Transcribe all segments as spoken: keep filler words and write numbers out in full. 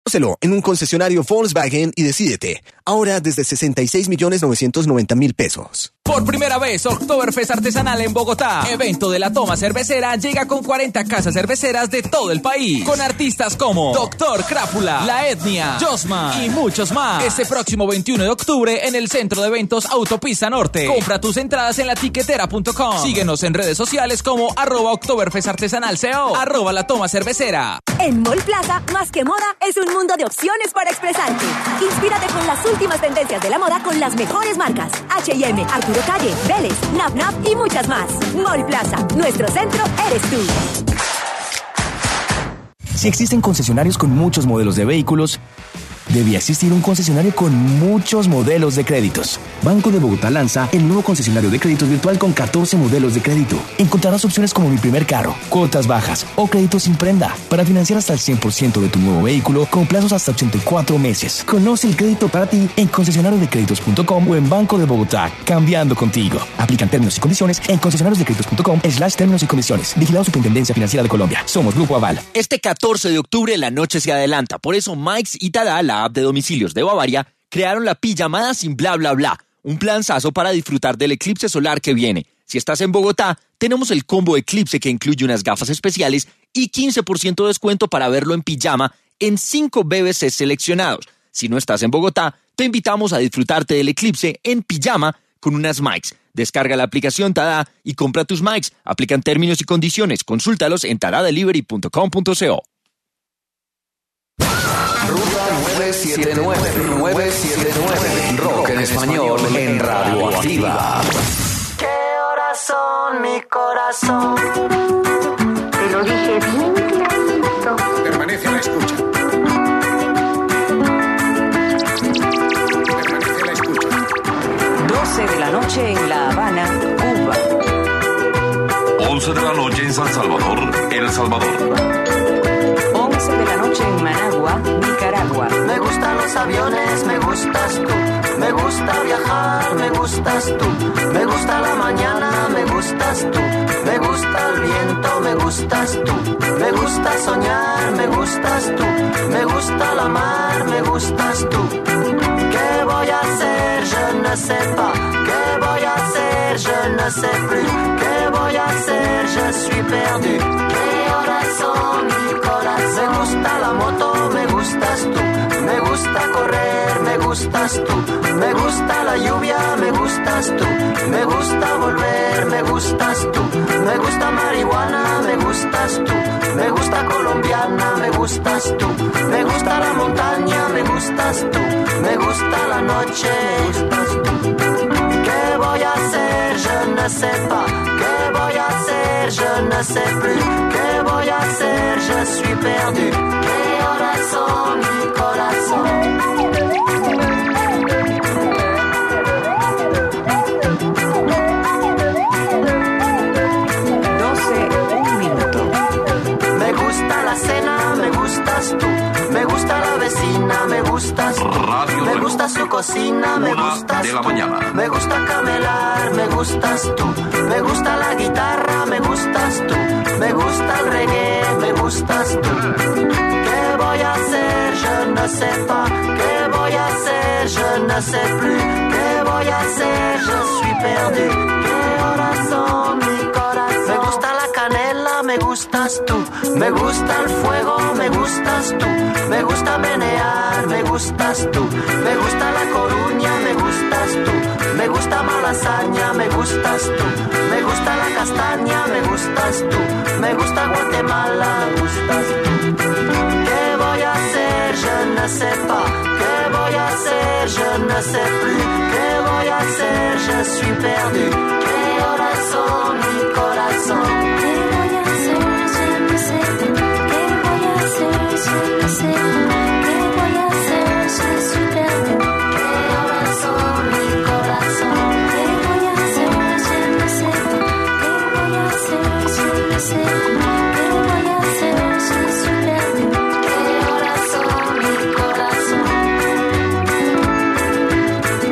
Conócelo en un concesionario Volkswagen y decídete. Ahora desde sesenta y seis millones novecientos noventa mil pesos. Por primera vez, Oktoberfest Artesanal en Bogotá. Evento de la toma cervecera llega con cuarenta casas cerveceras de todo el país. Con artistas como Doctor Crápula, La Etnia, Josma y muchos más. Este próximo veintiuno de octubre en el Centro de Eventos Autopista Norte. Compra tus entradas en la tiquetera punto com. Síguenos en redes sociales como arroba Oktoberfest Artesanal C O, arroba la toma cervecera. En Mall Plaza, más que moda, es un mundo de opciones para expresarte. Inspírate con las últimas tendencias de la moda con las mejores marcas. H y M, Arturo Calle, Vélez, Nap Nap y muchas más. Mall Plaza, nuestro centro eres tú. Si existen concesionarios con muchos modelos de vehículos, debía existir un concesionario con muchos modelos de créditos. Banco de Bogotá lanza el nuevo concesionario de créditos virtual con catorce modelos de crédito. Encontrarás opciones como Mi Primer Carro, cuotas bajas o créditos sin prenda para financiar hasta el cien por ciento de tu nuevo vehículo con plazos hasta ochenta y cuatro meses. Conoce el crédito para ti en concesionario de créditos punto com o en Banco de Bogotá, cambiando contigo. Aplican términos y condiciones en concesionarios de créditos punto com slash términos y condiciones. Vigilado Superintendencia Financiera de Colombia. Somos Grupo Aval. Este catorce de octubre la noche se adelanta. Por eso Mike's y Tada, la app de domicilios de Bavaria, crearon la pijamada sin bla bla bla, un planzazo para disfrutar del eclipse solar que viene. Si estás en Bogotá, tenemos el combo eclipse que incluye unas gafas especiales y quince por ciento de descuento para verlo en pijama en cinco B B C seleccionados. Si no estás en Bogotá, te invitamos a disfrutarte del eclipse en pijama con unas Mikes. Descarga la aplicación Tada y compra tus Mikes. Aplican términos y condiciones. Consúltalos en tada delivery punto com punto co. nueve siete nueve, nueve siete nueve, Rock en español en Radioactiva. ¿Qué horas son, mi corazón? Te lo dije bien clarito. Permanece a la escucha. Permanece a la escucha. doce de la noche en La Habana, Cuba. once de la noche en San Salvador, El Salvador. once de la noche en Managua, Nicaragua. Me gustan los aviones, me gustas tú. Me gusta viajar, me gustas tú. Me gusta la mañana, me gustas tú. Me gusta el viento, me gustas tú. Me gusta soñar, me gustas tú. Me gusta la mar, me gustas tú. ¿Qué voy a hacer? Je ne sais pas. ¿Qué voy a hacer? Je ne sais plus. ¿Qué voy a hacer? Je suis perdu. ¿Qué horas son, mi corazón? Me gusta la moto, me gustas tú. Me gusta correr, me gustas tú. Me gusta la lluvia, me gustas tú. Me gusta volver, me gustas tú. Me gusta marihuana, me gustas tú. Me gusta colombiana, me gustas tú. Me gusta la montaña, me gustas tú. Me gusta la noche, me gustas tú. ¿Qué voy a hacer? Je ne sais pas. ¿Qué voy a hacer? Je ne sais plus. ¿Qué voy a hacer? Je suis perdu. ¿Qué horas son, mi corazón? Me gusta la vecina, me gustas tú. Radio me gusta su cocina, me gustas de la tú. mañana. Me gusta camelar, me gustas tú. Me gusta la guitarra, me gustas tú. Me gusta el reggae, me gustas tú. ¿Qué voy a hacer? Je ne sais pas. ¿Qué voy a hacer? Je ne sais plus. ¿Qué voy a hacer? Je suis perdu. ¿Qué horas son, mi corazón? Me gusta la canela, me gustas tú. Me gusta el fuego, me gustas tú. Me gusta menear, me gustas tú. Me gusta la Coruña, me gustas tú. Me gusta Malasaña, me gustas tú. Me gusta la castaña, me gustas tú. Me gusta Guatemala, me gustas tú. ¿Qué voy a hacer? Je ne sais pas. ¿Qué voy a hacer? Je ne sais plus. ¿Qué voy a hacer? Je suis perdu. ¿Qué horas son, mi corazón? ¿Qué voy a hacer? Je ne sais plus. ¿Qué voy a hacer? Je ne sais plus. ¿Qué voy a hacer? Je suis perdu. ¿Qué horas son, mi corazón? ¿Qué voy a hacer? Je ne sais plus. ¿Qué voy a hacer? Je ne sais plus. ¿Qué voy a hacer? Je suis perdu. ¿Qué horas son, mi corazón?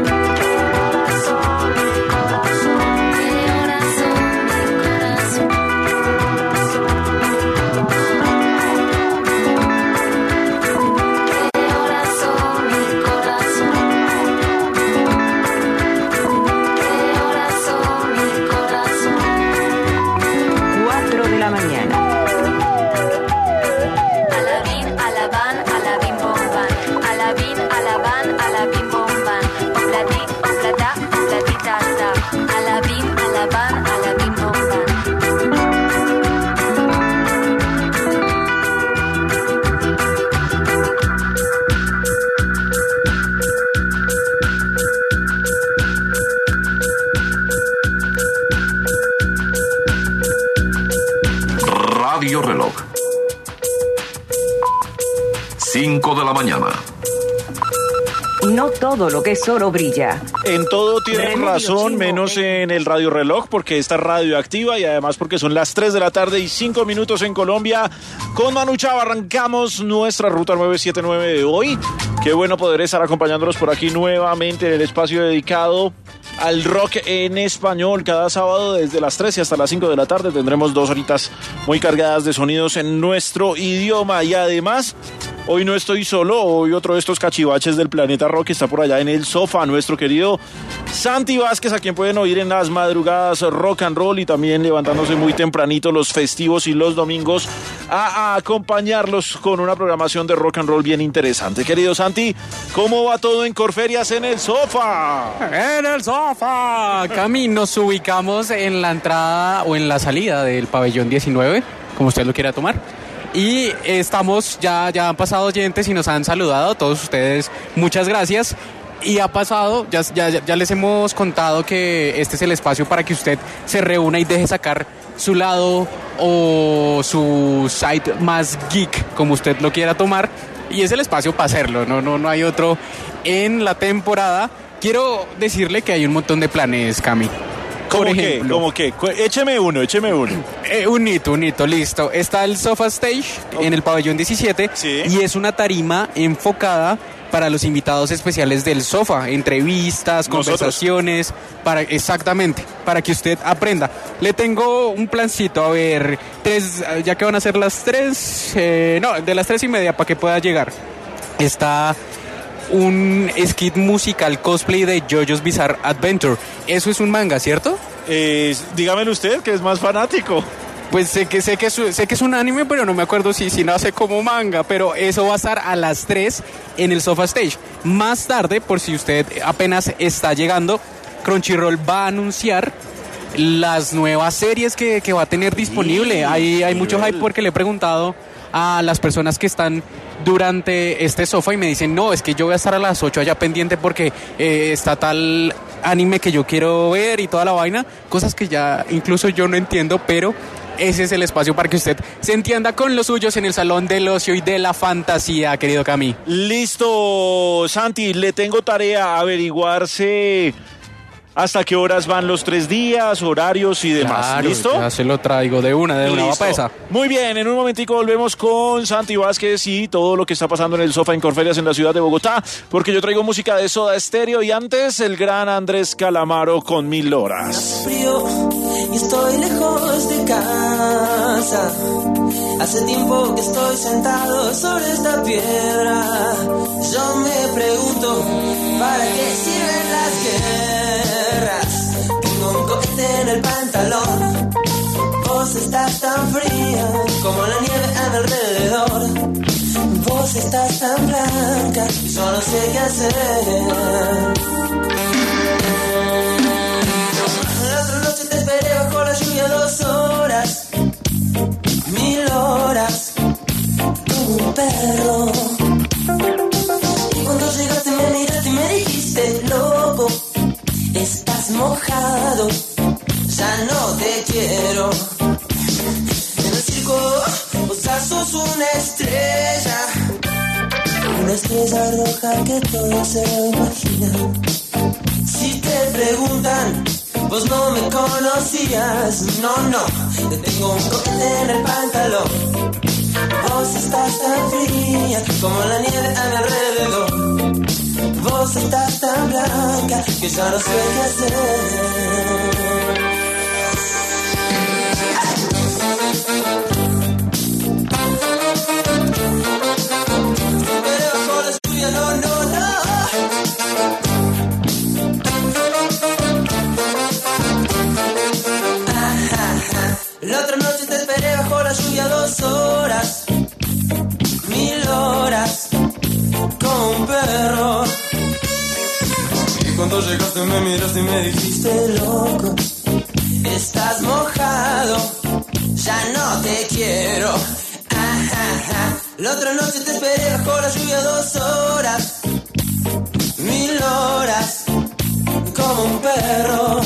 ¿Qué horas son, mi corazón? ¿Qué horas son, mi corazón? la mañana. No todo lo que es oro brilla. En todo tienes razón, menos en el radio reloj, porque está radioactiva y además porque son las tres de la tarde y cinco minutos en Colombia. Con Manu Chao arrancamos nuestra ruta nueve siete nueve de hoy. Qué bueno poder estar acompañándolos por aquí nuevamente en el espacio dedicado al rock en español. Cada sábado desde las tres y hasta las cinco de la tarde tendremos dos horitas muy cargadas de sonidos en nuestro idioma. Y además, hoy no estoy solo, hoy otro de estos cachivaches del planeta rock está por allá en el sofá, nuestro querido Santi Vázquez, a quien pueden oír en las madrugadas rock and roll y también levantándose muy tempranito los festivos y los domingos a, a acompañarlos con una programación de rock and roll bien interesante. Querido Santi, ¿cómo va todo en Corferias en el sofá? En el sofá, Cami, nos ubicamos en la entrada o en la salida del pabellón diecinueve, como usted lo quiera tomar. Y estamos, ya, ya han pasado oyentes y nos han saludado, todos ustedes, muchas gracias. Y ha pasado, ya, ya, ya les hemos contado que este es el espacio para que usted se reúna y deje sacar su lado o su site más geek, como usted lo quiera tomar. Y es el espacio para hacerlo, no, no, no hay otro en la temporada. Quiero decirle que hay un montón de planes, Cami. ¿Cómo qué? ¿Cómo qué? Écheme uno, écheme uno. Eh, un hito, un hito, listo. Está el Sofa Stage okay. en el pabellón diecisiete, sí. Y es una tarima enfocada para los invitados especiales del Sofá, entrevistas, ¿nosotros? Conversaciones, para exactamente, para que usted aprenda. Le tengo un plancito, a ver, tres, ya que van a ser las tres, eh, no, de las tres y media para que pueda llegar. Está un skit musical cosplay de JoJo's Bizarre Adventure. Eso es un manga, ¿cierto? Eh, dígamelo usted, que es más fanático. Pues sé que sé que es, sé que es un anime, pero no me acuerdo si, si nace como manga. Pero eso va a estar a las tres en el Sofa Stage. Más tarde, por si usted apenas está llegando, Crunchyroll va a anunciar las nuevas series que, que va a tener disponible. Sí, hay, hay mucho hype porque le he preguntado a las personas que están durante este sofá y me dicen, no, es que yo voy a estar a las ocho allá pendiente porque eh, está tal anime que yo quiero ver y toda la vaina, cosas que ya incluso yo no entiendo, pero ese es el espacio para que usted se entienda con los suyos en el Salón del Ocio y de la Fantasía, querido Cami. Listo, Santi, le tengo tarea averiguarse hasta qué horas van los tres días, horarios y demás. Claro, ¿listo? Ya se lo traigo de una, de una, va para esa. Muy bien, en un momentico volvemos con Santi Vázquez y todo lo que está pasando en el sofá en Corferias en la ciudad de Bogotá, porque yo traigo música de Soda Stereo y antes el gran Andrés Calamaro con Mil Horas. Frío y estoy lejos de casa. Hace tiempo que estoy sentado sobre esta piedra. Yo me pregunto, ¿para qué sirven las guerras? Tengo un cohete en el pantalón. Vos estás tan fría como la nieve a mi alrededor. Vos estás tan blanca y yo no sé qué hacer. La otra noche te esperé bajo la lluvia dos horas, mil horas, como un perro. Y cuando llegaste me miraste y me dijiste, loco, estás mojado, ya no te quiero. En el circo vos ya sos una estrella, una estrella roja que todo se imagina. Si te preguntan, vos no me conocías, no, no, te tengo un cohete en el pantalón. Vos estás tan fría como la nieve a mi alrededor. Vos estás tan blanca que ya no sé qué hacer. Pero bajo la lluvia, no, no, no. La otra noche te esperé bajo la lluvia dos horas, mil horas, como un perro. Y cuando llegaste me miraste y me dijiste, loco, estás mojado, ya no te quiero. Ajá. La otra noche te esperé bajo la lluvia dos horas, mil horas, como un perro.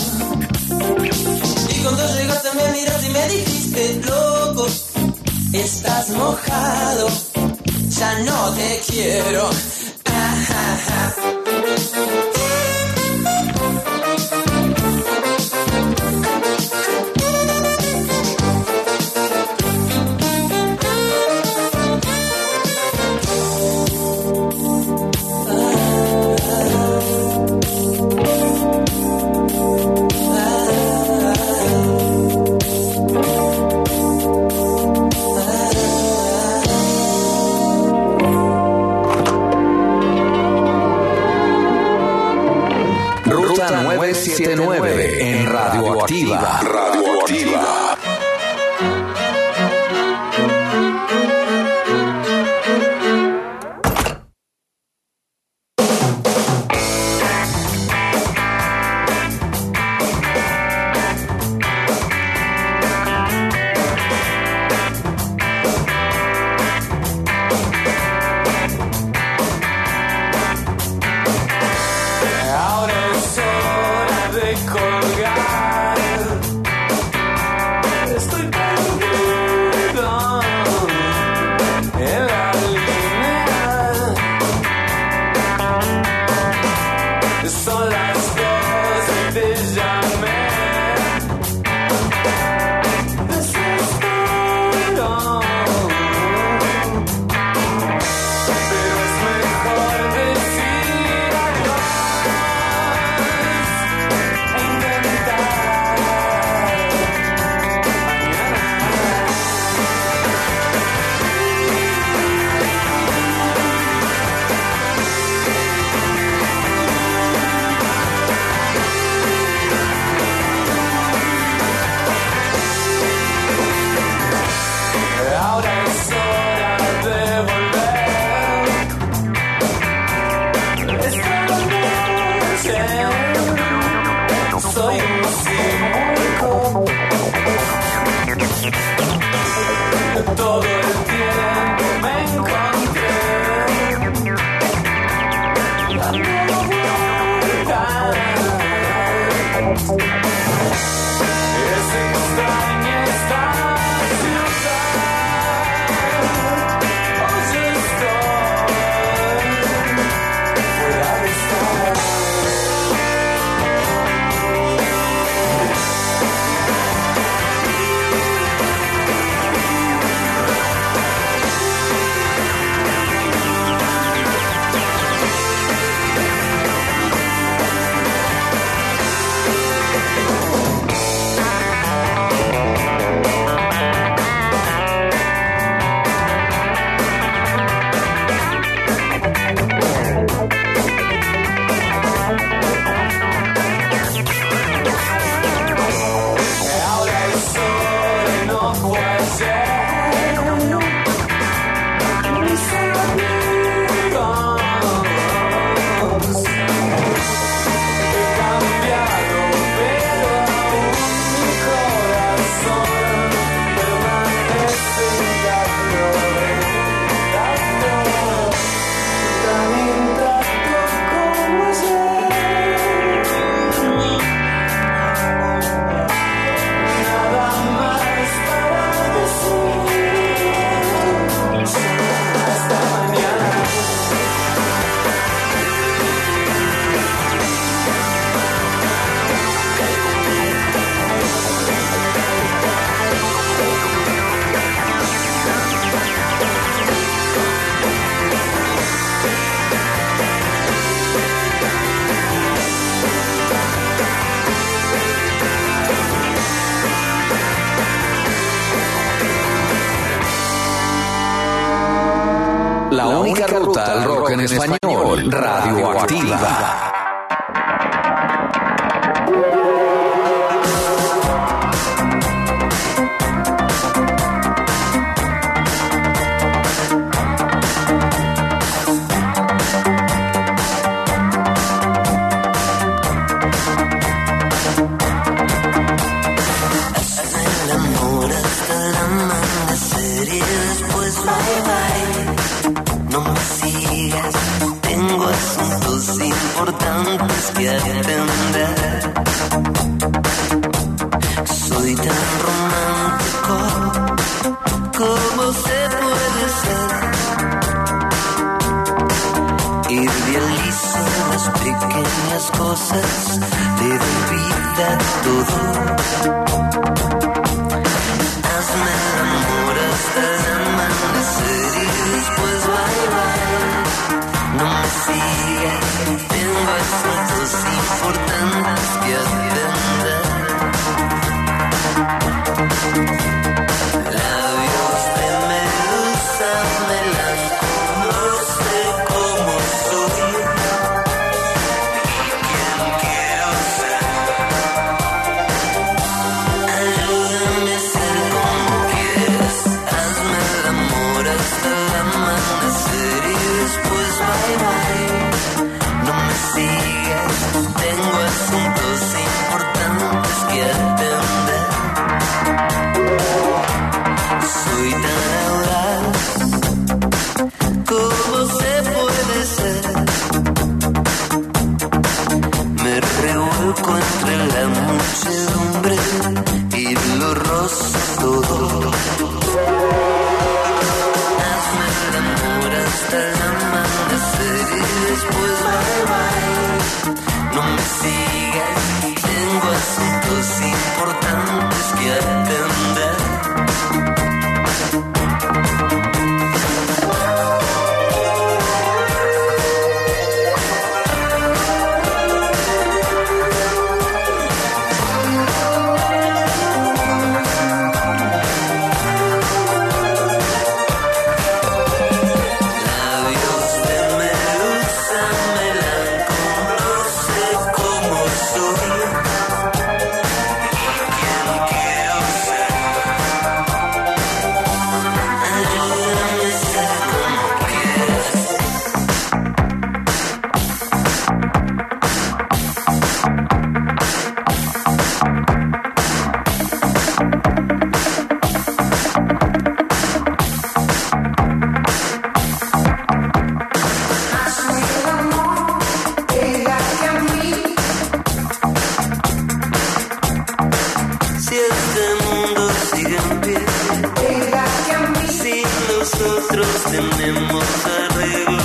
Y cuando llegaste me miraste y me dijiste, loco, estás mojado, ya no te quiero. Ah, ah, ah. nueve siete nueve en Radioactiva. Radioactiva. La única ruta al rock en español, Radioactiva. Importantes que atender. Soy tan romántico como se puede ser. Idealizo las pequeñas cosas, te doy vida a todo. Hazme el amor hasta el amanecer y después bye bye. No me sigas, tengo asuntos importantes que atender. Labios de medusa, melanco, no sé cómo soy y quién quiero ser. Ayúdame a ser como quieras, hazme el amor hasta el amanecer y después bye bye. No me sigas, tengo asuntos importantes que atender. Soy tan audaz, ¿cómo se puede ser? Me revuelco entre la muchedumbre y lo rozo todo. Hazme el amor hasta el amanecer y después bye bye. No me sigas, tengo asuntos importantes que atender. Labios de medusa, melanco, no sé cómo soy y quién quiero ser. Ayúdame a ser como quieras. Si este mundo sigue en pie, si nosotros tenemos arreglo.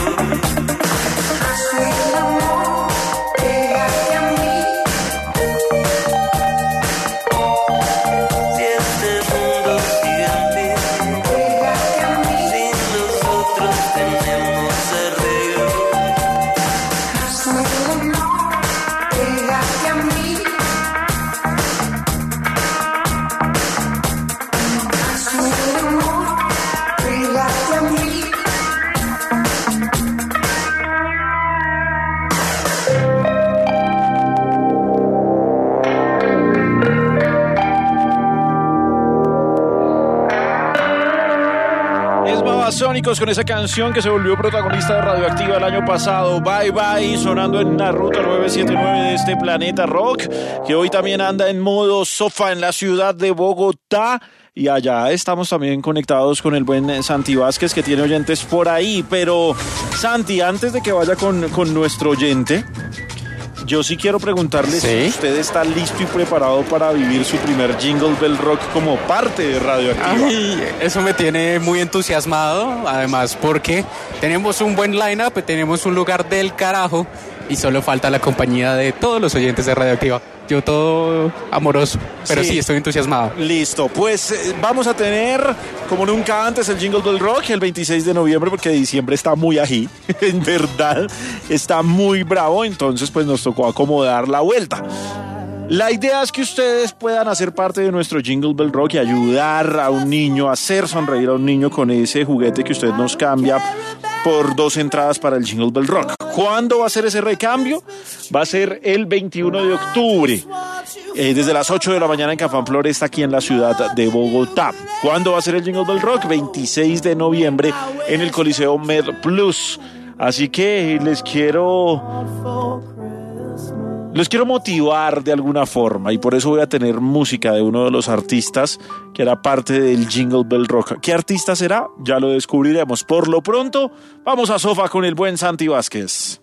Si este mundo sigue en pie, si nosotros tenemos arreglo. Es Babasónicos con esa canción que se volvió protagonista de Radioactiva el año pasado, Bye Bye, sonando en la ruta nueve siete nueve de este planeta rock, que hoy también anda en modo sofá en la ciudad de Bogotá. Y allá estamos también conectados con el buen Santi Vázquez, que tiene oyentes por ahí. Pero, Santi, antes de que vaya con, con nuestro oyente, yo sí quiero preguntarle ¿Sí? si usted está listo y preparado para vivir su primer Jingle Bell Rock como parte de Radioactiva. Ay, eso me tiene muy entusiasmado, además porque tenemos un buen line-up, tenemos un lugar del carajo y solo falta la compañía de todos los oyentes de Radioactiva. Yo todo amoroso, pero sí, sí estoy entusiasmado. Listo, pues eh, vamos a tener como nunca antes el Jingle Bell Rock el veintiséis de noviembre, porque diciembre está muy ají, en verdad está muy bravo, entonces pues nos tocó acomodar la vuelta. La idea es que ustedes puedan hacer parte de nuestro Jingle Bell Rock y ayudar a un niño, a hacer sonreír a un niño con ese juguete que usted nos cambia por dos entradas para el Jingle Bell Rock. ¿Cuándo va a ser ese recambio? Va a ser el veintiuno de octubre, eh, desde las ocho de la mañana en Cafán Floresta, aquí en la ciudad de Bogotá. ¿Cuándo va a ser el Jingle Bell Rock? veintiséis de noviembre en el Coliseo Med Plus. Así que les quiero... Los quiero motivar de alguna forma y por eso voy a tener música de uno de los artistas que era parte del Jingle Bell Rock. ¿Qué artista será? Ya lo descubriremos. Por lo pronto, vamos a Sofá con el buen Santi Vázquez.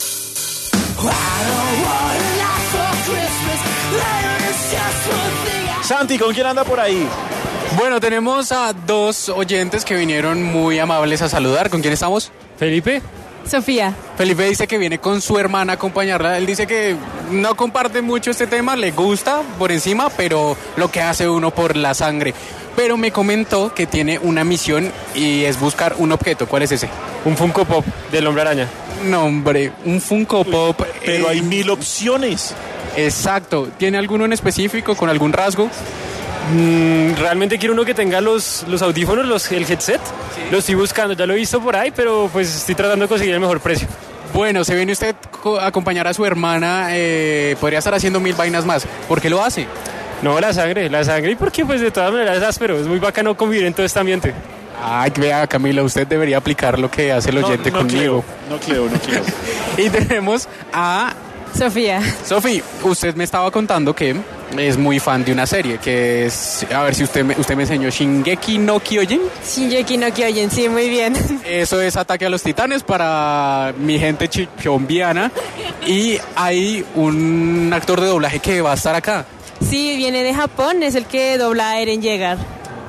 Santi, ¿con quién anda por ahí? Bueno, tenemos a dos oyentes que vinieron muy amables a saludar. ¿Con quién estamos? Felipe. Sofía. Felipe dice que viene con su hermana a acompañarla. Él dice que no comparte mucho este tema, le gusta por encima, pero lo que hace uno por la sangre. Pero me comentó que tiene una misión y es buscar un objeto. ¿Cuál es ese? Un Funko Pop del Hombre Araña. No, hombre, un Funko Pop. Pero eh, hay mil opciones. Exacto. ¿Tiene alguno en específico con algún rasgo? Mm, realmente quiero uno que tenga los, los audífonos, los, el headset. Sí. Lo estoy buscando, ya lo he visto por ahí, pero pues estoy tratando de conseguir el mejor precio. Bueno, se viene usted a acompañar a su hermana, eh, podría estar haciendo mil vainas más. ¿Por qué lo hace? No, la sangre, la sangre, y porque pues de todas maneras es áspero, es muy bacano convivir en todo este ambiente. Ay, vea, Camila, usted debería aplicar lo que hace el oyente no, no conmigo. Creo, no creo, no creo. Y tenemos a... Sofía. Sofía, usted me estaba contando que es muy fan de una serie, que es... A ver si usted me, usted me enseñó Shingeki no Kyojin. Shingeki no Kyojin, sí, muy bien. Eso es Ataque a los Titanes para mi gente chichombiana. Y hay un actor de doblaje que va a estar acá. Sí, viene de Japón, es el que dobla a Eren Yeager.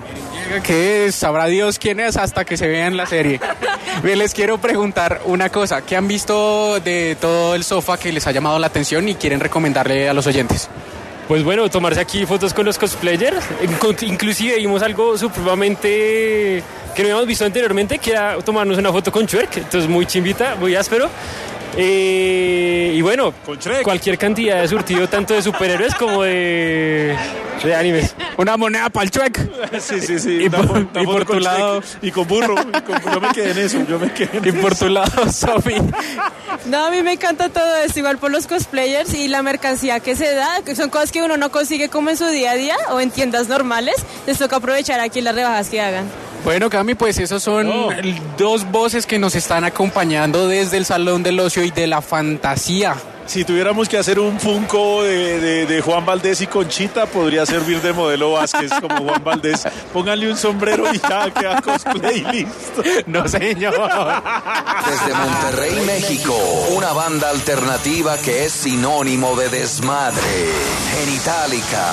Que sabrá Dios quién es hasta que se vean la serie. Bien, les quiero preguntar una cosa. ¿Qué han visto de todo el sofá que les ha llamado la atención y quieren recomendarle a los oyentes? Pues bueno, tomarse aquí fotos con los cosplayers. Inclusive vimos algo supremamente que no habíamos visto anteriormente, que era tomarnos una foto con Shrek. Entonces muy chimbita, muy áspero. Eh, y bueno, cualquier cantidad de surtido, tanto de superhéroes como de, de animes. Una moneda para el Shrek. Sí, sí, sí. Y una, por, una y por tu lado. Y con burro. Y con, yo me quedé en eso. Yo me quedé en y por eso. tu lado, Sofi. No, a mí me encanta todo esto, igual por los cosplayers y la mercancía que se da, que son cosas que uno no consigue como en su día a día o en tiendas normales. Les toca aprovechar aquí las rebajas que hagan. Bueno, Cami, pues esos son oh. dos voces que nos están acompañando desde el Salón del Ocio y de la Fantasía. Si tuviéramos que hacer un Funko de, de, de Juan Valdés y Conchita, podría servir de modelo Vázquez como Juan Valdés. Pónganle un sombrero y ya queda cosplay y listo. No, señor. Desde Monterrey, México, una banda alternativa que es sinónimo de desmadre. Genitalica.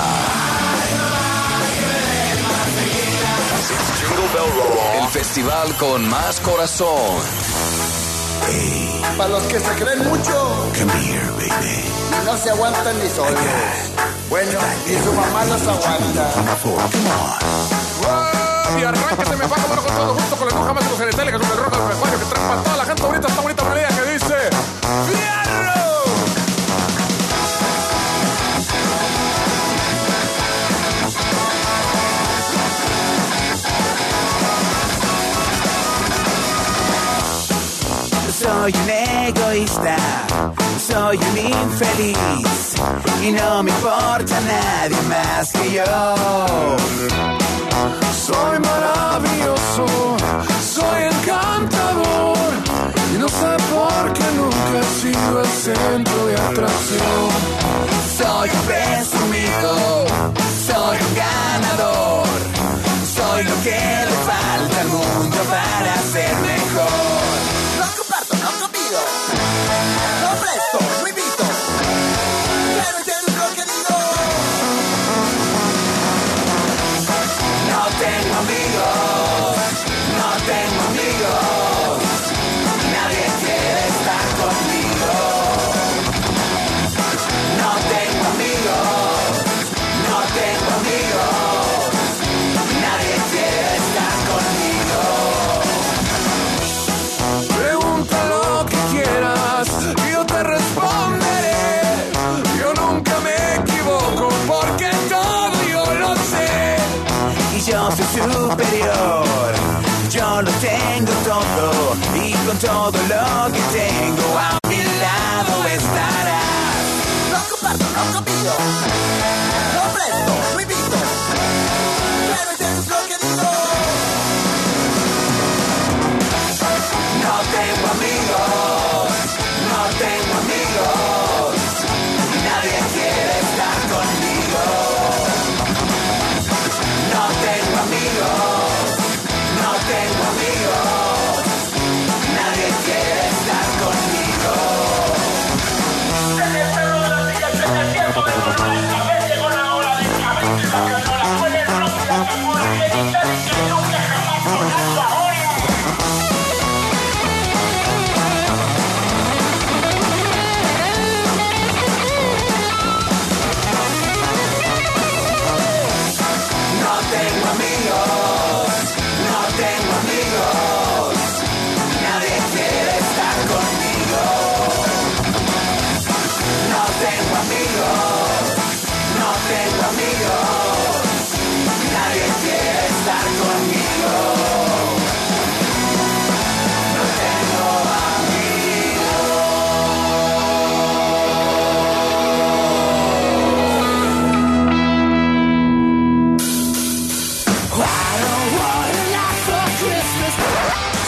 El festival con más corazón. Hey. Para los que se creen mucho. Come here, baby. No se aguantan ni solos. Bueno, ni su mamá los aguanta. Come on. Y arranca, se me va como con todo junto con la hoja más de los genitales, que es un rojo del vestuario que trae para toda la gente bonita, esta bonita melodía que dice ¡Fierro! Soy un egoísta, soy un infeliz y no me importa nadie más que yo. Soy maravilloso, soy encantador y no sé por qué nunca he sido el centro de atracción. Soy un presumido, soy un ganador, soy lo que le falta al mundo para ser mejor. No copido, no presto, no invito, pero entiendo lo que digo. No tengo amigos, no tengo amigos, nadie quiere estar conmigo. No tengo amigos, no tengo amigos, nadie quiere estar conmigo. Pregunta lo que quieras y yo te responderé. Yo nunca me equivoco porque todo yo lo sé. Y yo soy superior, yo lo tengo todo y con todo lo que tengo a mi lado estarás. No comparto, no copido, no presto, no invito, pero entiendes lo que digo. No tengo amigos, no tengo amigos, nadie quiere estar conmigo. No tengo amigos, no tengo amigos, nadie quiere estar conmigo.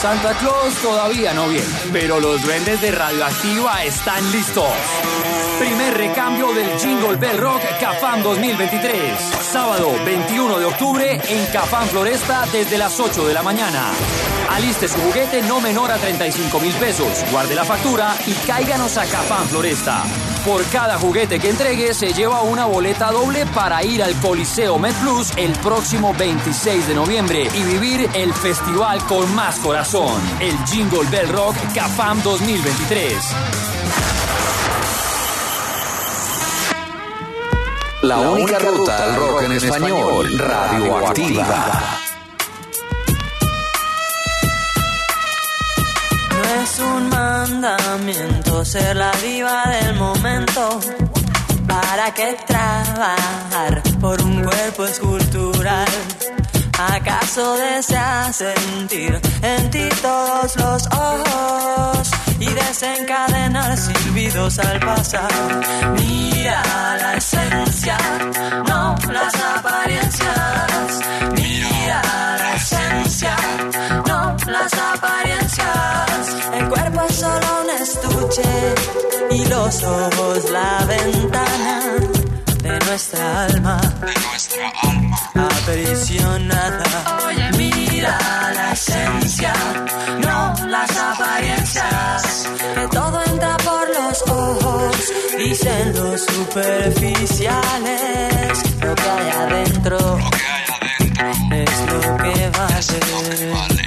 Santa Claus todavía no viene, pero los duendes de Radioactiva están listos. Primer recambio del Jingle Bell Rock Cafam dos mil veintitrés. Sábado veintiuno de octubre en Cafam Floresta desde las ocho de la mañana. Aliste su juguete no menor a treinta y cinco mil pesos. Guarde la factura y cáiganos a Cafam Floresta. Por cada juguete que entregue se lleva una boleta doble para ir al Coliseo MedPlus el próximo veintiséis de noviembre y vivir el festival con más corazón. El Jingle Bell Rock Cafam dos mil veintitrés. La única ruta al rock en español, Radioactiva. No es un mandamiento ser la diva del momento. ¿Para qué trabajar por un cuerpo escultural? ¿Acaso deseas sentir en ti todos los ojos y desencadenar silbidos al pasar? Mira la esencia, no las apariencias. Mira la esencia, no las apariencias. El cuerpo es solo un estuche y los ojos la ventana de nuestra alma, de nuestra alma aprisionada. Oye, mira la esencia, no las apariencias. Que todo entra por los ojos, dicen los superficiales. Lo que hay adentro, lo que hay adentro es lo que vale. Es lo que vale.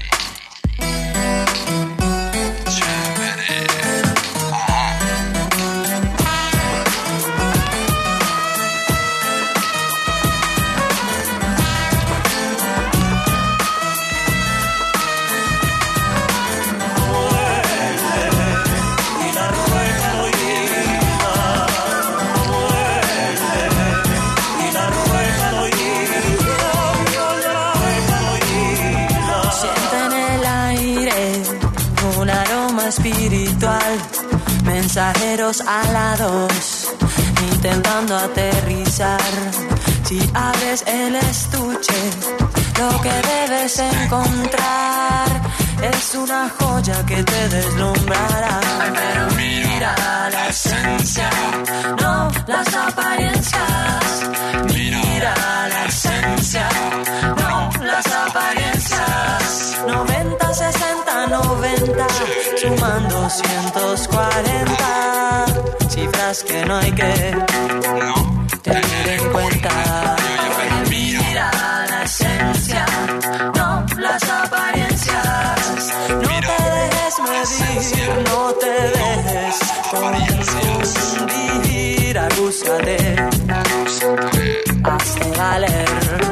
Espiritual, mensajeros alados, intentando aterrizar. Si abres el estuche, lo que debes encontrar es una joya que te deslumbrará. Pero mira la esencia, no las apariencias. Mira la esencia, no las apariencias. noventa, sesenta, noventa, sumando doscientos cuarenta. Cifras que no hay que tener en cuenta. Mira la esencia, no las apariencias. No te dejes medir, no te dejes confundir. Agúzate, hazte valer.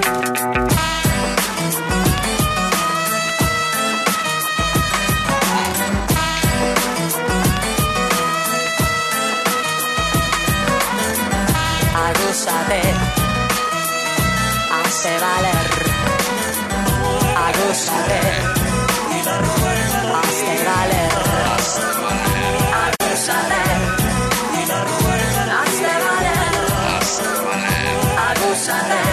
Agúzate, hazte valer. Agúzate, hazte valer. Agúzate, hazte valer. Agúzate,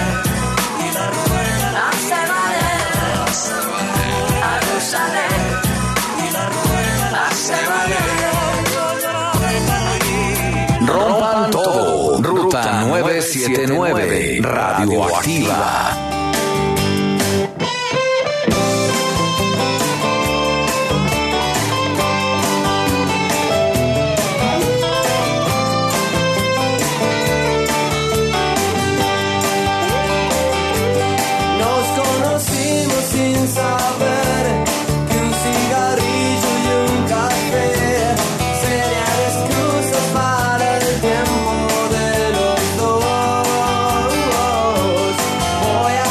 hazte valer. Agúzate, hazte valer. Rompan todo. Ruta nueve siete nueve, Radioactiva. Nos conocimos sin saber que un cigarrillo y un café serían excusas para el tiempo de los dos. Voy a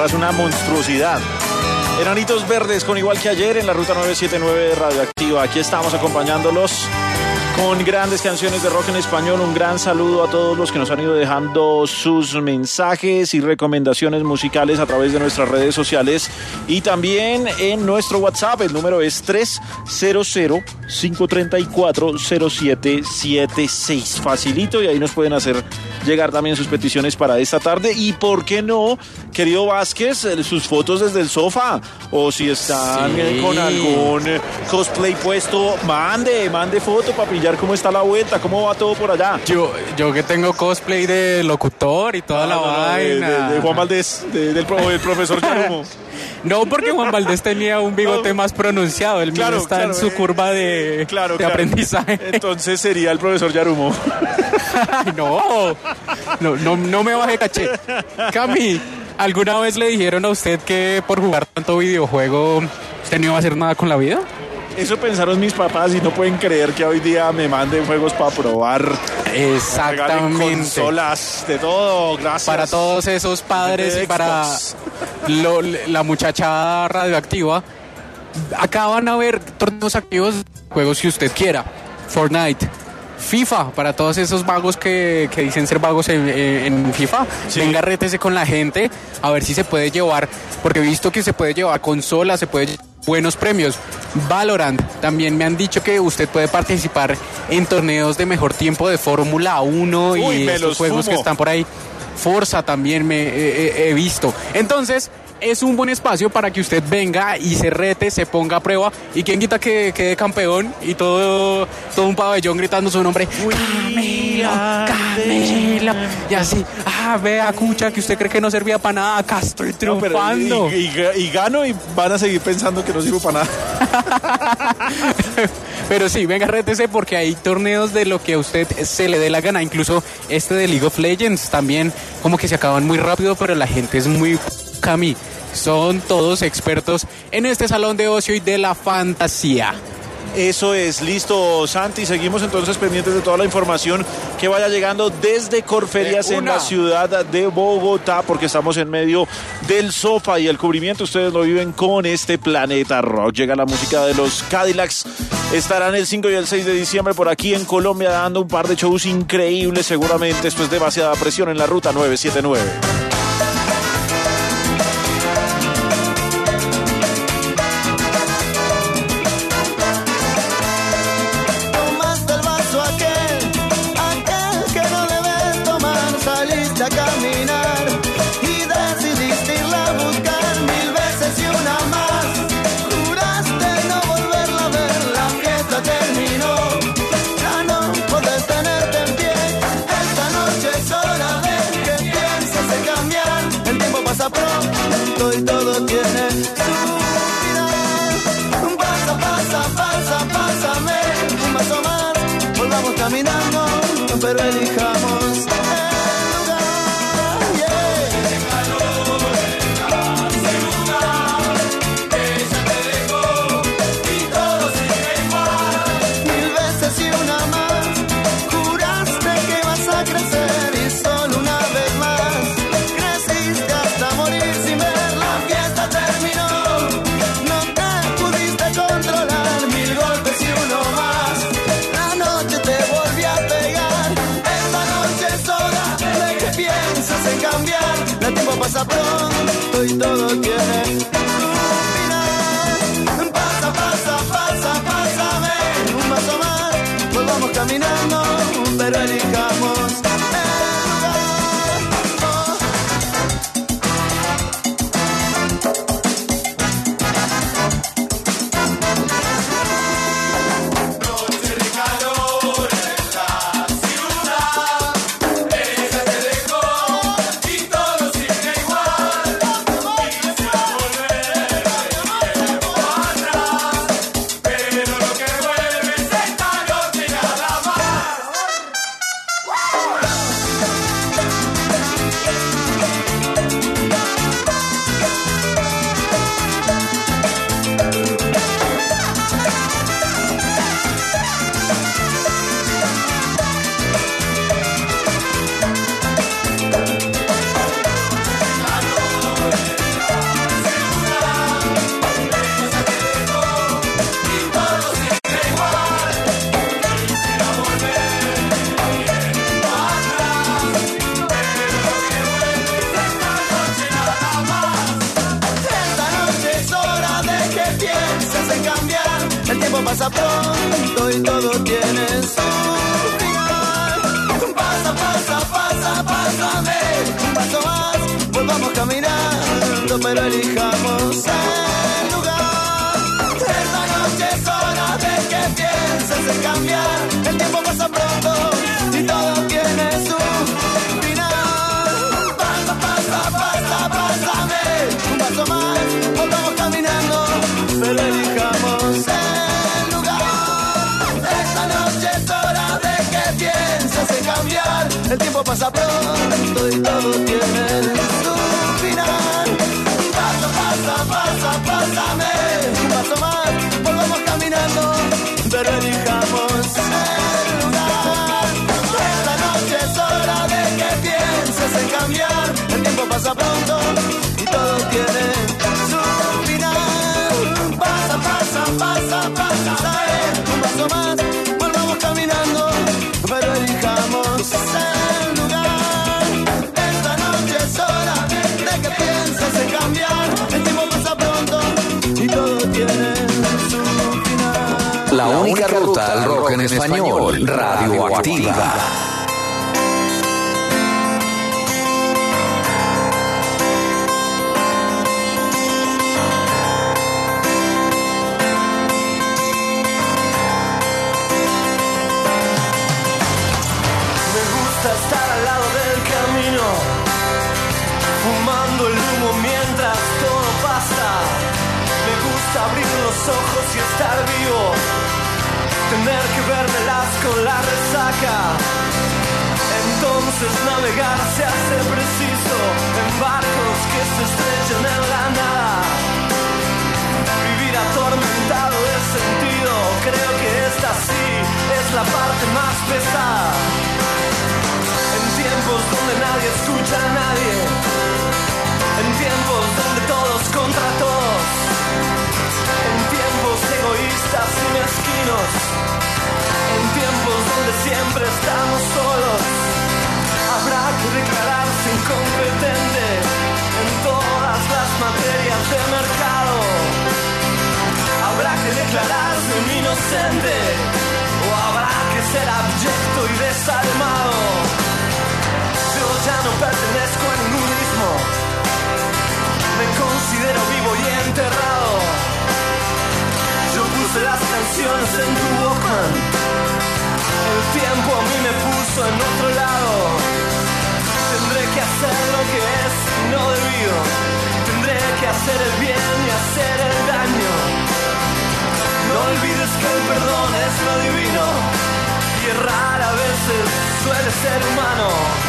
guitarra es una monstruosidad. Enanitos Verdes con Igual que Ayer en la ruta nueve siete nueve de Radioactiva. Aquí estamos acompañándolos con grandes canciones de rock en español. Un gran saludo a todos los que nos han ido dejando sus mensajes y recomendaciones musicales a través de nuestras redes sociales y también en nuestro WhatsApp. El número es tres cero cero, cinco tres cuatro, cero siete siete seis. Facilito, y ahí nos pueden hacer llegar también sus peticiones para esta tarde. Y por qué no, querido Vázquez, sus fotos desde el sofá, o si están Sí. con algún cosplay puesto, mande, mande foto para pillar cómo está la vuelta, cómo va todo por allá. Yo, yo que tengo cosplay de locutor y toda Ah, la no, no, de, vaina. de- de Juan Valdés, de- del, pro- del profesor Yarumo. No, porque Juan Valdés tenía un bigote No. más pronunciado. El Claro, mío está claro, en su eh, curva de, Claro, de claro. aprendizaje. Entonces sería el profesor Yarumo. Ay, no, no, no, no me baje caché. Cami, ¿alguna vez le dijeron a usted que por jugar tanto videojuego usted no iba a hacer nada con la vida? Eso pensaron mis papás y no pueden creer que hoy día me manden juegos para probar. Exactamente. Regalen consolas, de todo, gracias. Para todos esos padres De y para Xbox. lo- la muchachada radioactiva, acá van a ver torneos activos, juegos que usted quiera. Fortnite, FIFA, para todos esos vagos que, que dicen ser vagos en, en FIFA. Sí. Venga, rétese con la gente a ver si se puede llevar, porque he visto que se puede llevar consolas, se puede llevar buenos premios. Valorant, también me han dicho que usted puede participar en torneos de mejor tiempo de Fórmula uno Uy, y me estos los juegos fumo. que están por ahí. Forza también me he- he- he visto. Entonces, es un buen espacio para que usted venga y se rete, se ponga a prueba, y quien quita que quede campeón y todo, todo un pabellón gritando su nombre. Camilo, Camilo. Y así, ah, vea, cucha, que usted cree que no servía para nada, acá estoy No, pero triunfando. y, y- y gano y van a seguir pensando que no sirvo para nada. Pero sí, venga, rétese porque hay torneos de lo que a usted se le dé la gana. Incluso este de League of Legends también como que se acaban muy rápido, pero la gente es muy Cami. Son todos expertos en este salón de ocio y de la fantasía. Eso es, listo, Santi. Seguimos entonces pendientes de toda la información que vaya llegando desde Corferias De en una. la ciudad de Bogotá, porque estamos en medio del sofá y el cubrimiento. Ustedes lo viven con este Planeta Rock. Llega la música de los Cadillacs. Estarán el cinco y el seis de diciembre por aquí en Colombia dando un par de shows increíbles. Seguramente esto es demasiada presión en la ruta nueve siete nueve. Tomaste el vaso aquel, aquel que no debes tomar. Saliste a caminar y decidiste irla a buscar mil veces y una más. Juraste no volverla a ver, la fiesta terminó. Ya no podés tenerte en pie. Esta noche es hora de que pienses en cambiar. El tiempo pasa pronto y todo tiene su final. Pasa, pasa, pasa, pásame un paso más. Volvamos caminando, pero elijamos el lugar. Yeah. Sin lugar, ella te dejó y todo sigue igual. Mil veces y una más, juraste que ibas a crecer y solo una vez más creciste hasta morir sin ver. La fiesta terminó, no te pudiste controlar. Mil golpes y uno más, la noche te volvió a pegar. Esta noche es hora de que pienses en cambiar. El tiempo pasa pronto y todo tiene su final. Pasa, pasa, pasa, pásame un paso más. Volvamos caminando, pero elijamos el lugar. Oh. Noche de calor en la ciudad. Ella te dejó y todo sigue igual. Y El tiempo pasa pronto y todo tiene su final. Pasa, pasa, pasa, pásame. Un paso más, volvamos caminando, pero elijamos el lugar. Esta noche es hora de que pienses en cambiar. El tiempo pasa pronto y todo tiene su final. Pasa, pasa, pasa, pásame. Un paso más, volvamos caminando, pero elijamos el lugar. Esta noche es hora de que pienses en cambiar. El tiempo pasa pronto y todo tiene su final. Pasa, pasa, pasa, pásame. Un paso más, volvamos caminando, pero elijamos el lugar. Esta noche es hora de que pienses en cambiar. El tiempo pasa pronto y todo tiene su final. Pasa, pasa, pasa, pasa, un paso más, volvamos caminando, pero elijamos el lugar. Esta noche es hora de que pienses en cambiar. El tiempo pasa pronto y todo tiene su final. La única ruta al rock en español, Radioactiva. Estar al lado del camino, fumando el humo mientras todo pasa. Me gusta abrir los ojos y estar vivo, tener que vérmelas con la resaca. Entonces navegar se hace preciso en barcos que se estrechan en la nada. Vivir atormentado es sentido, creo que esta sí es la parte más pesada. En tiempos donde nadie escucha a nadie, en tiempos donde todos contra todos, en tiempos egoístas y mezquinos, en tiempos donde siempre estamos solos, habrá que declararse incompetente en todas las materias de mercado, habrá que declararse un inocente o habrá que ser abyecto y desalmado. Yo ya no pertenezco a ningún mismo, me considero vivo y enterrado. Yo puse las canciones en tu Walkman, el tiempo a mí me puso en otro lado. Tendré que hacer lo que es no debido, tendré que hacer el bien y hacer el daño. No olvides que el perdón es lo divino y errar a veces suele ser humano.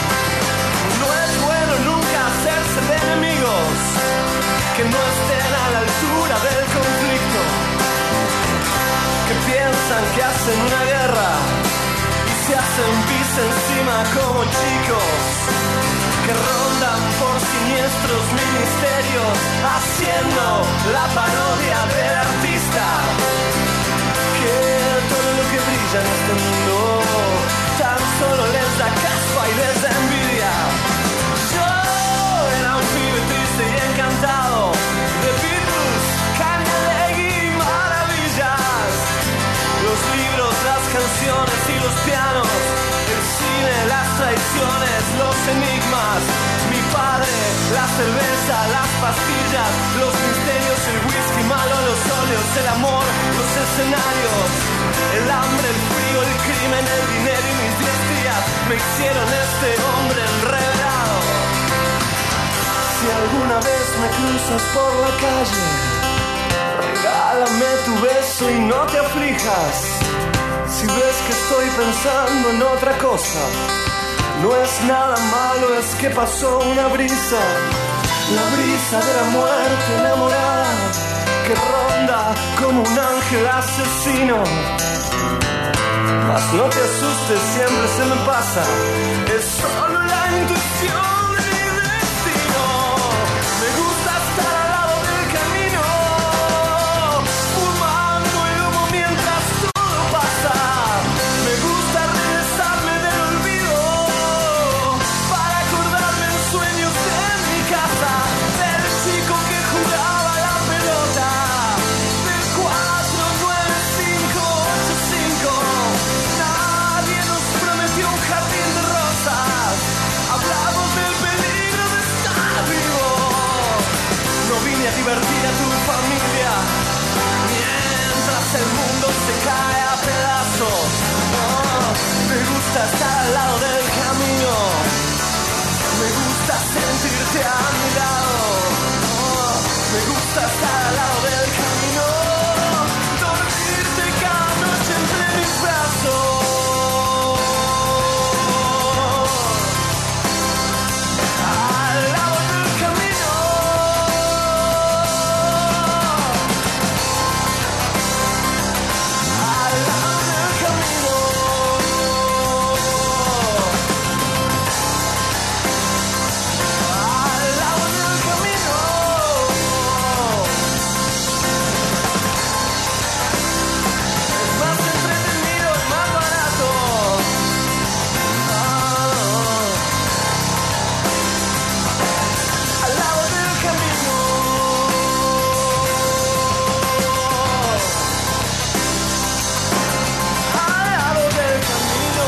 No es bueno nunca hacerse de enemigos que no estén a la altura del conflicto, que piensan que hacen una guerra y se hacen pis encima como chicos, que rondan por siniestros ministerios haciendo la parodia del artista, que todo lo que brilla en este mundo tan solo les da caspa y les da envidia. Yo era un pibe triste y encantado de Beatles, Kanye y maravillas, los libros, las canciones y los pianos, el cine, las traiciones, los enigmas, mi padre, la cerveza, las pastillas, los misterios, el whisky malo, los óleos, el amor, los escenarios, el hambre, el frío, el crimen, el dinero y mis diez días me hicieron este hombre enredado. Si alguna vez me cruzas por la calle, regálame tu beso y no te aflijas. Si ves que estoy pensando en otra cosa, no es nada malo, es que pasó una brisa, la brisa de la muerte enamorada, que ronda como un ángel asesino. Mas no te asustes, siempre se me pasa, es solo la intuición de mi destino. Me gusta estar al lado del camino, fumando el humo mientras todo pasa. Me gusta regresarme del olvido para acordarme en sueños de mi casa, del chico que jugaba la pelota, del cuatro nueve cinco. gusta estar al lado del camino. Me gusta sentirte a mi lado. Oh, me gusta estar al lado del camino. Dormirte cada noche entre mis brazos. Al lado del camino. Al lado del camino. Al lado del camino. Es más entretenido y más barato. Ah. Al lado del camino. Al lado del camino.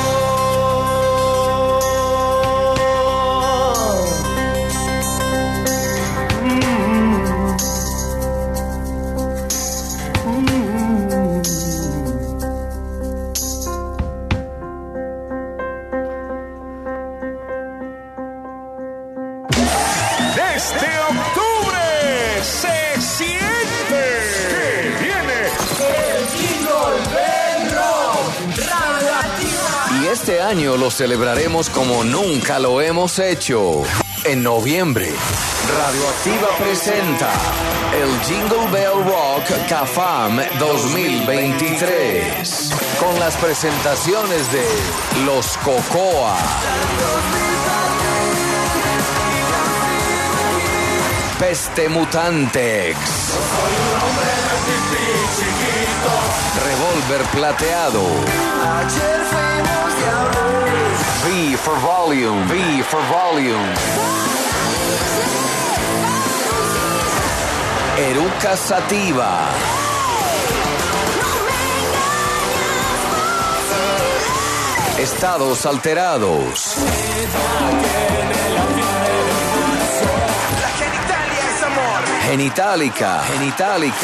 Desde octubre se siente que viene El Jingle Bell Rock Radioactiva. Y este año lo celebraremos como nunca lo hemos hecho. En noviembre, Radioactiva presenta el Jingle Bell Rock CAFAM dos mil veintitrés. Con las presentaciones de Los Cocoa, Peste Mutantex, Revólver Plateado, Ayer fuimos diablos. V for Volume, V for Volume, Eruca Sativa, Estados Alterados, La genitalia es amor. Genitalica, Genitalica,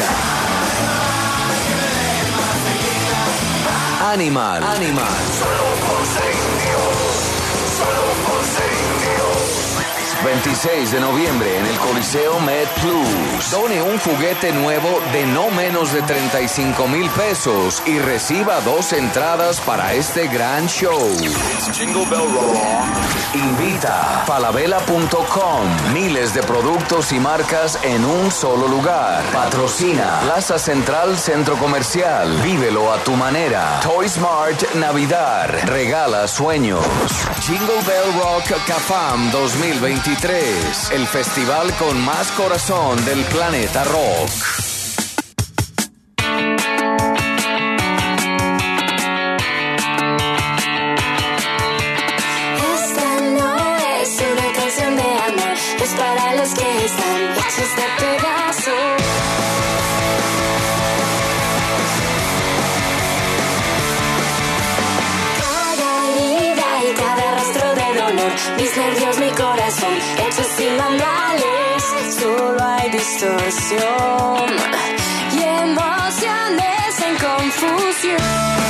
Animal, Animal. veintiséis de noviembre en el Coliseo Med Plus. Done un juguete nuevo de no menos de treinta y cinco mil pesos y reciba dos entradas para este gran show. Jingle Bell Rock. Invita falabella punto com. Miles de productos y marcas en un solo lugar. Patrocina Plaza Central Centro Comercial. Vívelo a tu manera. Toy Smart Navidad. Regala sueños. Jingle Bell Rock CAFAM dos mil veintitrés. El festival con más corazón del planeta rock. Esta no es una canción de amor, es para los que están hechos de pedazos. Cada herida y cada rastro de dolor, mis nervios, mi corazón, hechos sin manuales, solo hay distorsión y emociones en confusión.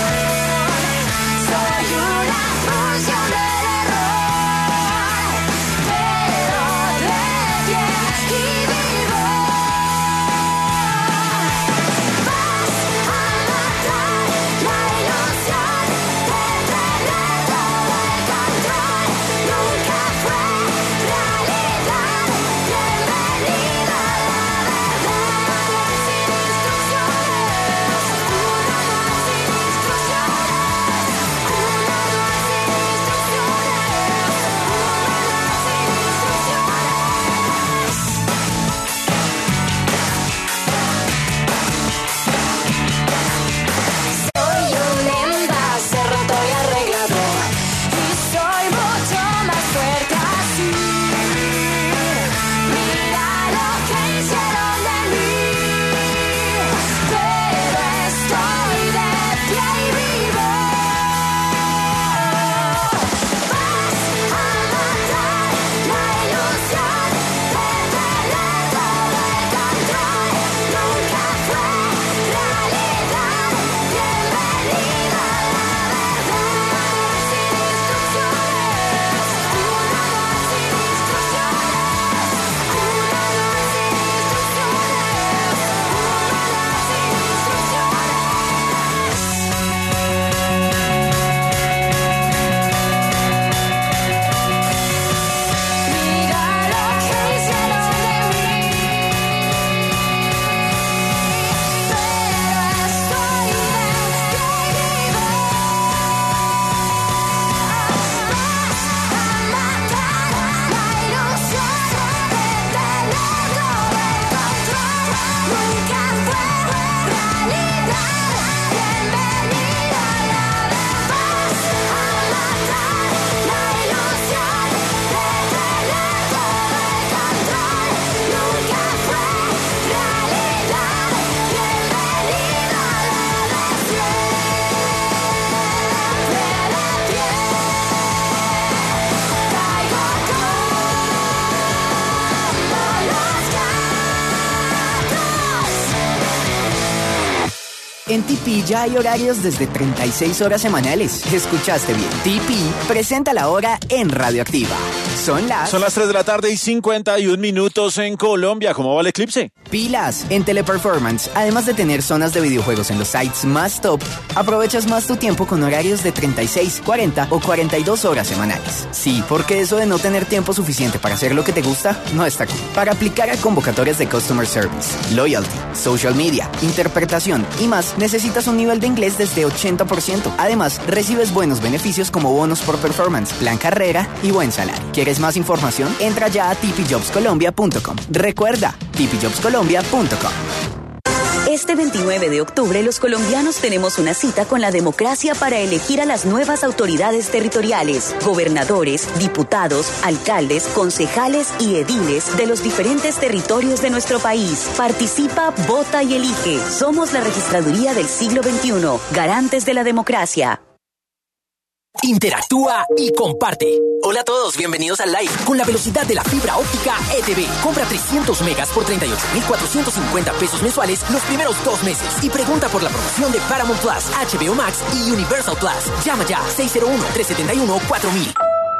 Soy una función del error, pero de pie y vivo. Vas a matar la ilusión de tener todo el control. Nunca fue realidad. Bienvenida a la verdad. Sin instrucciones, un amor sin instrucciones. En T P ya hay horarios desde treinta y seis horas semanales. Escuchaste bien. T P presenta la hora en Radioactiva. Son las... Son las tres de la tarde y cincuenta y un minutos en Colombia. ¿Cómo va el eclipse? Pilas. En Teleperformance, además de tener zonas de videojuegos en los sites más top, aprovechas más tu tiempo con horarios de treinta y seis, cuarenta o cuarenta y dos horas semanales. Sí, porque eso de no tener tiempo suficiente para hacer lo que te gusta, no está cool. Para aplicar a convocatorias de Customer Service, Loyalty, Social Media, Interpretación y más, necesitas un nivel de inglés desde ochenta por ciento. Además, recibes buenos beneficios como bonos por performance, plan carrera y buen salario. ¿Quieres más información? Entra ya a t p jobs colombia punto com. Recuerda, t p jobs colombia punto com. Este veintinueve de octubre, los colombianos tenemos una cita con la democracia para elegir a las nuevas autoridades territoriales, gobernadores, diputados, alcaldes, concejales y ediles de los diferentes territorios de nuestro país. Participa, vota y elige. Somos la registraduría del siglo veintiuno, garantes de la democracia. Interactúa y comparte. Hola a todos, bienvenidos al live. Con la velocidad de la fibra óptica E T V. Compra trescientos megas por treinta y ocho mil cuatrocientos cincuenta pesos mensuales los primeros dos meses. Y pregunta por la promoción de Paramount Plus, H B O Max y Universal Plus. Llama ya seis cero uno, tres siete uno, cuatro mil.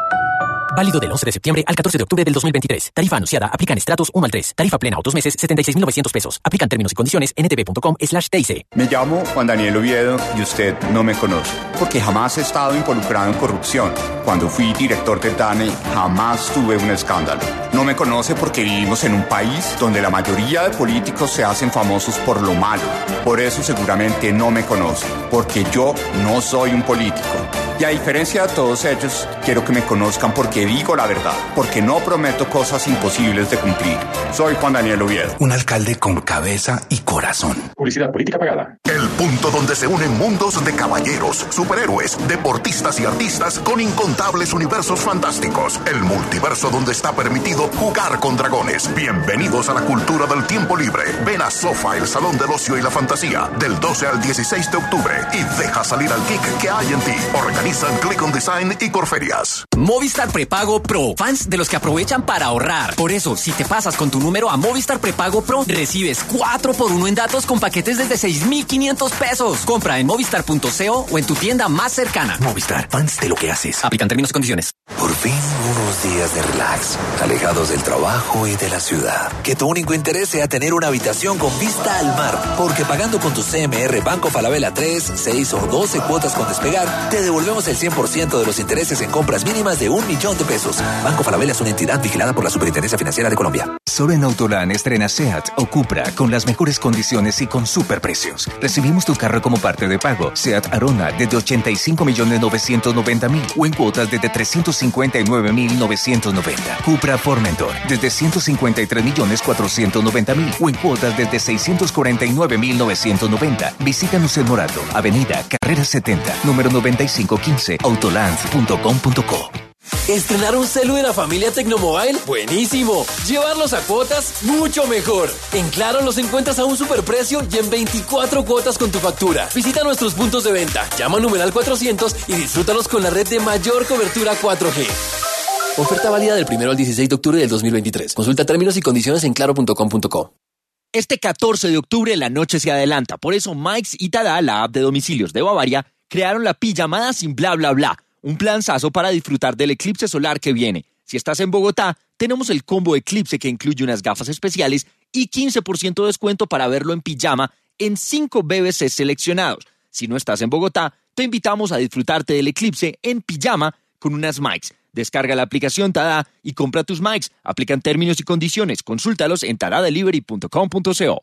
Válido del once de septiembre al catorce de octubre del dos mil veintitrés. Tarifa anunciada. Aplican estratos uno al tres. Tarifa plena o dos meses, setenta y seis mil novecientos pesos. Aplican términos y condiciones en ntv.com slash TIC. Me llamo Juan Daniel Oviedo y usted no me conoce, porque jamás he estado involucrado en corrupción. Cuando fui director del D A N E, jamás tuve un escándalo. No me conoce porque vivimos en un país donde la mayoría de políticos se hacen famosos por lo malo. Por eso seguramente no me conoce, porque yo no soy un político. Y a diferencia de todos ellos, quiero que me conozcan porque digo la verdad, porque no prometo cosas imposibles de cumplir. Soy Juan Daniel Oviedo. Un alcalde con cabeza y corazón. Publicidad política pagada. El punto donde se unen mundos de caballeros, superhéroes, deportistas y artistas con incontables universos fantásticos. El multiverso donde está permitido jugar con dragones. Bienvenidos a la cultura del tiempo libre. Ven a Sofa, el salón del ocio y la fantasía, del doce al dieciséis de octubre y deja salir al geek que hay en ti. Organizan Click on Design y Corferias. Movistar Prepago Pro. Fans de los que aprovechan para ahorrar. Por eso, si te pasas con tu número a Movistar Prepago Pro, recibes cuatro por uno en datos con paquetes desde seis mil quinientos pesos. Compra en movistar punto co o en tu tienda más cercana. Movistar, fans de lo que haces. Aplican términos y condiciones. Por fin unos días de relax, alejados del trabajo y de la ciudad. Que tu único interés sea tener una habitación con vista al mar. Porque pagando con tu C M R Banco Falabella tres, seis o doce cuotas con Despegar, te devolvemos el cien por ciento de los intereses en compras mínimas de un millón de pesos. Banco Falabella es una entidad vigilada por la Superintendencia Financiera de Colombia. Solo en Autolan estrena SEAT o Cupra con las mejores condiciones y con superprecios. Recibimos tu carro como parte de pago. SEAT Arona desde ochenta y cinco millones novecientos noventa mil o en cuotas desde trescientos cincuenta y nueve mil novecientos noventa. Cupra Formentor desde ciento cincuenta y tres millones cuatrocientos noventa mil o en cuotas desde seiscientos cuarenta y nueve mil novecientos noventa. Visítanos en Morato, Avenida Carrera setenta, número noventa y cinco quince, autoland punto com punto co. ¿Estrenar un celu de la familia Tecnomobile? ¡Buenísimo! Llevarlos a cuotas, mucho mejor. En Claro los encuentras a un superprecio y en veinticuatro cuotas con tu factura. Visita nuestros puntos de venta, llama a numeral cuatrocientos y disfrútalos con la red de mayor cobertura cuatro G. Oferta válida del primero al dieciséis de octubre del dos mil veintitrés. Consulta términos y condiciones en claro punto com punto co. Este catorce de octubre la noche se adelanta. Por eso Mike's y Tada, la app de domicilios de Bavaria, crearon la pijamada sin bla bla bla. Un planzazo para disfrutar del eclipse solar que viene. Si estás en Bogotá, tenemos el combo eclipse que incluye unas gafas especiales y quince por ciento de descuento para verlo en pijama en cinco B B C seleccionados. Si no estás en Bogotá, te invitamos a disfrutarte del eclipse en pijama con unas mics. Descarga la aplicación Tada y compra tus mics. Aplican términos y condiciones. Consúltalos en tada delivery punto com punto co.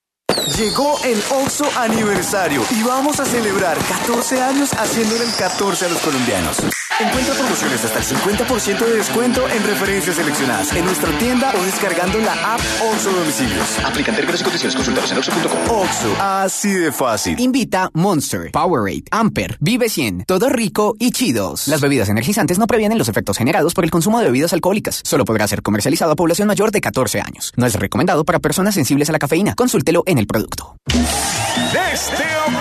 Llegó el Oxxo aniversario y vamos a celebrar catorce años haciéndole el catorce a los colombianos. Encuentra promociones hasta el cincuenta por ciento de descuento en referencias seleccionadas en nuestra tienda o descargando la app Oxxo Domicilios. Aplican términos y condiciones. Consultados en oxxo punto com. Oxxo, así de fácil. Invita Monster, Powerade, Amper, Vive cien, Todo Rico y Chidos. Las bebidas energizantes no previenen los efectos generados por el consumo de bebidas alcohólicas. Solo podrá ser comercializado a población mayor de catorce años. No es recomendado para personas sensibles a la cafeína. Consúltelo en el producto. Desde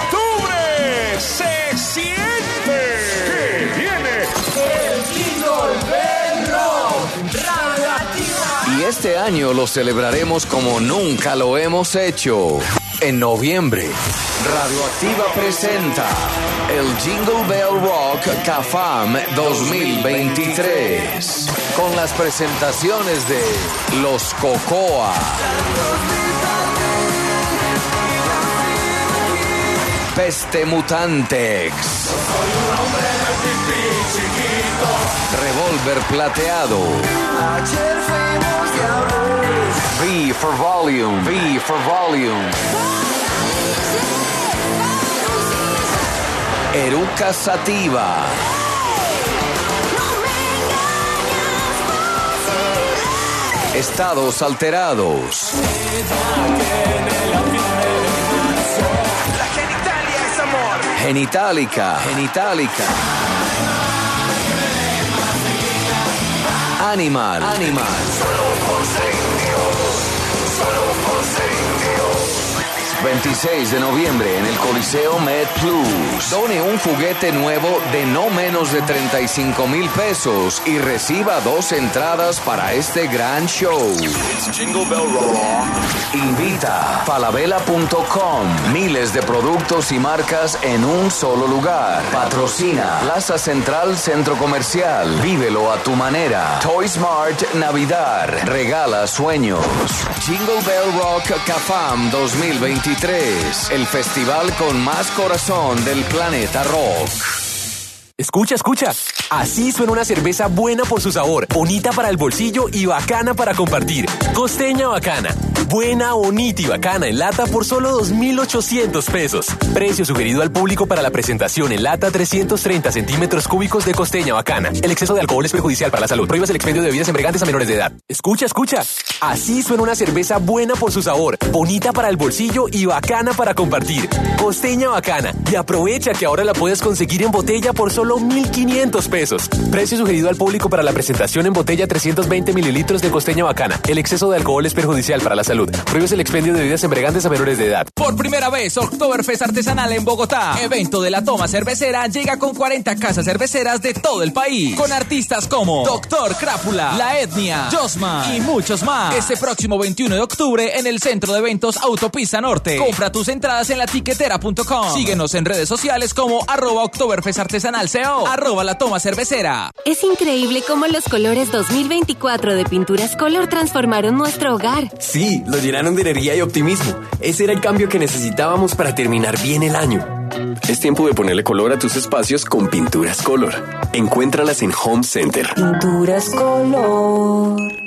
octubre se siente que viene el Jingle Bell Rock Radioactiva. Y este año lo celebraremos como nunca lo hemos hecho. En noviembre, Radioactiva presenta el Jingle Bell Rock CAFAM dos mil veintitrés con las presentaciones de Los Cocoa, Peste Mutantex, Revólver Plateado, V for Volume, V for Volume, Eruca Sativa, Estados Alterados, La genitalia es amor. Genitalica, Genitalica, Animal, Animal, veintiséis de noviembre en el Coliseo Med Plus. Done un juguete nuevo de no menos de treinta y cinco mil pesos y reciba dos entradas para este gran show. Invita falabella punto com. Miles de productos y marcas en un solo lugar. Patrocina Plaza Central Centro Comercial. Vívelo a tu manera. Toy Smart Navidad. Regala sueños. Jingle Bell Rock CAFAM dos mil veintitrés. El festival con más corazón del planeta rock. Escucha, escucha. Así suena una cerveza buena por su sabor, bonita para el bolsillo y bacana para compartir. Costeña Bacana. Buena, bonita y bacana en lata por solo dos mil ochocientos pesos. Precio sugerido al público para la presentación en lata trescientos treinta centímetros cúbicos de Costeña Bacana. El exceso de alcohol es perjudicial para la salud. Prohíbas el expendio de bebidas embriagantes a menores de edad. Escucha, escucha. Así suena una cerveza buena por su sabor, bonita para el bolsillo y bacana para compartir. Costeña Bacana. Y aprovecha que ahora la puedes conseguir en botella por solo mil quinientos pesos. Precio sugerido al público para la presentación en botella trescientos veinte mililitros de Costeña Bacana. El exceso de alcohol es perjudicial para la salud. Prohíbes el expendio de bebidas embriagantes a menores de edad. Por primera vez, Oktoberfest Artesanal en Bogotá. Evento de la toma cervecera llega con cuarenta casas cerveceras de todo el país. Con artistas como Doctor Crápula, La Etnia, Josman y muchos más. Este próximo veintiuno de octubre en el Centro de Eventos Autopista Norte. Compra tus entradas en la tiquetera punto com. Síguenos en redes sociales como arroba Oktoberfest Artesanal C O, arroba la toma cervecera. Es increíble cómo los colores dos mil veinticuatro de Pinturas Color transformaron nuestro hogar. Sí, lo llenaron de energía y optimismo. Ese era el cambio que necesitábamos para terminar bien el año. Es tiempo de ponerle color a tus espacios con Pinturas Color. Encuéntralas en Home Center. Pinturas Color.